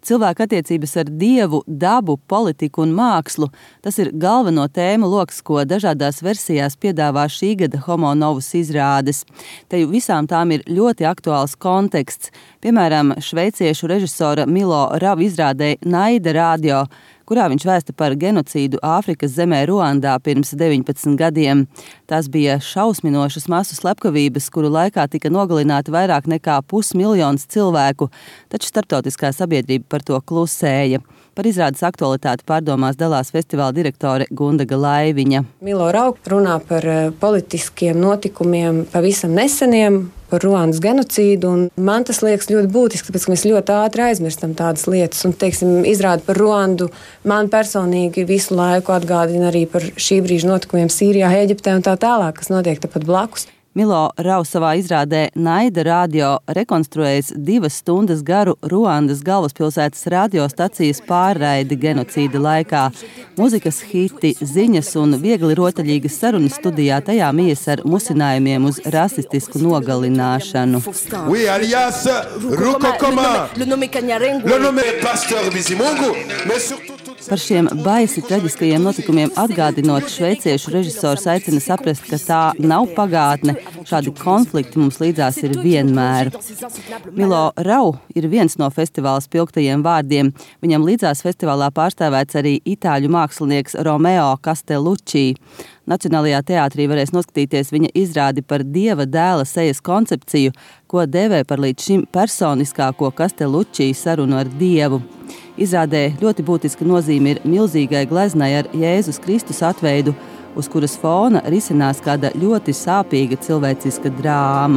Cilvēka attiecības ar Dievu, dabu, politiku un mākslu – tas ir galveno tēmu loks, ko dažādās versijās piedāvā šī gada Homo Novus izrādes. Te visām tām ir ļoti aktuāls konteksts. Piemēram, šveiciešu režisora Milo Rau izrādē Naida radio, kurā viņš vēsta par genocīdu Āfrikas zemē Ruandā pirms 19 gadiem. Tās bija šausminošas masu slepkavības, kuru laikā tika nogalināti vairāk nekā 500 000 cilvēku, taču starptautiskā sabiedrība par to klusēja. Par izrādes aktualitāti pārdomās dalās festivāla direktore Gundaga Laiviņa. Milo Rau runā par politiskiem notikumiem pavisam neseniem, par Ruandas genocīdu, un man tas liekas ļoti būtiski, tāpēc, ka mēs ļoti ātri aizmirstam tādas lietas, un, teiksim, izrāda par Ruandu man personīgi visu laiku atgādina arī par šī brīža notikumiem Sīrijā, Ēģiptē un tā tālāk, kas notiek tepat blakus. Milo Rau savā izrādē Naida radio rekonstruējas 2 stundas garu Ruandas galvaspilsētas radiostacijas pārraidi genocīda laikā. Muzikas hiti, ziņas un viegli rotaļīgas sarunas studijā tajā mijas ar musinājumiem uz rasistisku nogalināšanu. Oui, alias Rukokoma, le nommé Pasteur Bizimungu, mais surtout Par šiem baisi traģiskajiem notikumiem atgādinot, šveiciešu režisors aicina saprast, ka tā nav pagātne. Šādi konflikti mums līdzās ir vienmēr. Milo Rau ir viens no festivāla spilgtajiem vārdiem. Viņam līdzās festivālā pārstāvēts arī itāļu mākslinieks Romeo Castellucci. Nacionālajā teātrī varēs noskatīties viņa izrādi par Dieva dēla sejas koncepciju, ko dēvē par līdz šim personiskāko Castellucci sarunu ar Dievu. Izrādē ļoti būtiska nozīme ir milzīgai gleznai ar Jēzus Kristus atveidu, uz kuras fona risinās kāda ļoti sāpīga cilvēciska drāma.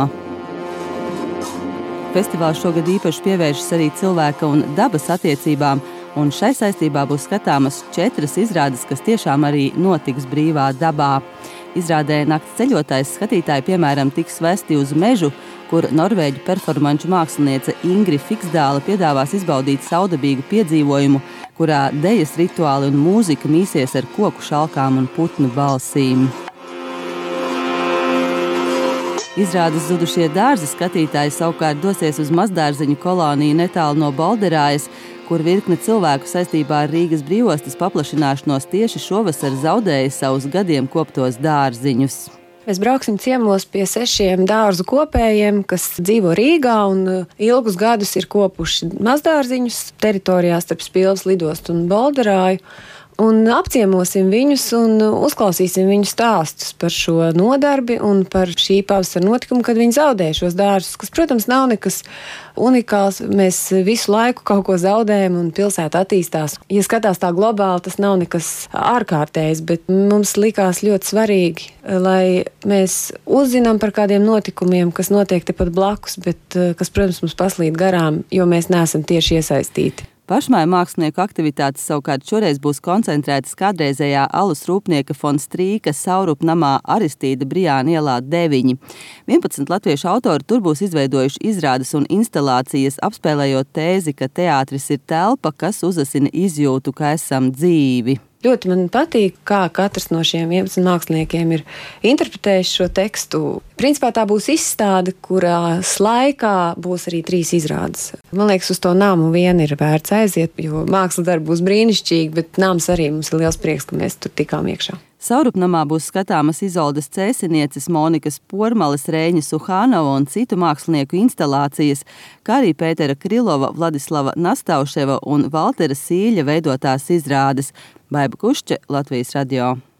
Festivāls šogad īpaši pievēršas arī cilvēka un dabas attiecībām, un šai saistībā būs skatāmas 4 izrādes, kas tiešām arī notiks brīvā dabā. Izrādē Nakts ceļotājs skatītāji, piemēram, tiks vesti uz mežu, kur norvēģu performanču māksliniece Ingrid Fiksdāle piedāvās izbaudīt saudabīgu piedzīvojumu, kurā dejas rituāli un mūzika mīsies ar koku šalkām un putnu balsīm. Izrādes Zudušie dārzi skatītāji savukārt dosies uz mazdārziņu koloniju netālu no Bolderājas, kur virkne cilvēku saistībā ar Rīgas brīvostas paplašināšanos tieši šovasar zaudēja savus gadiem koptos dārziņus. Mēs brauksim ciemos pie 6 dārzu kopējiem, kas dzīvo Rīgā un ilgus gadus ir kopuši mazdārziņus teritorijās starp Spilves lidostu un Bolderāju. Un apciemosim viņus un uzklausīsim viņu stāstus par šo nodarbi un par šī pavasara notikumu, kad viņi zaudēja šos dārzus, kas, protams, nav nekas unikāls. Mēs visu laiku kaut ko zaudējam un pilsēta attīstās. Ja skatās tā globāli, tas nav nekas ārkārtējs, bet mums likās ļoti svarīgi, lai mēs uzzinām par kādiem notikumiem, kas notiek tepat blakus, bet kas, protams, mums paslīd garām, jo mēs neesam tieši iesaistīti. Pašmāju mākslinieku aktivitātes savukārt šoreiz būs koncentrētas kādreizējā alus rūpnieka Fon Strīka Saurupnamā Aristīda Brijāna ielā 9. 11 latviešu autori tur būs izveidojuši izrādes un instalācijas, apspēlējot tēzi, ka teātris ir telpa, kas uzasina izjūtu, ka esam dzīvi. Ļoti man patīk, kā katrs no šiem 11 māksliniekiem ir interpretējis šo tekstu. Principā tā būs izstāde, kurās laikā būs arī 3 izrādes. Man liekas, uz to namu vien ir vērts aiziet, jo mākslas darbi būs brīnišķīgi, bet nams arī mums ir liels prieks, ka mēs tur tikām iekšā. Saurupnamā būs skatāmas Izoldas Cēsinieces, Monikas Pormales, Reiņa Suhānova un citu mākslinieku instalācijas, kā arī Pētera Krilova, Vladislava Nastauševa un Valtera Sīļa veidotās izrādes. Baiba Kušče, Latvijas radio.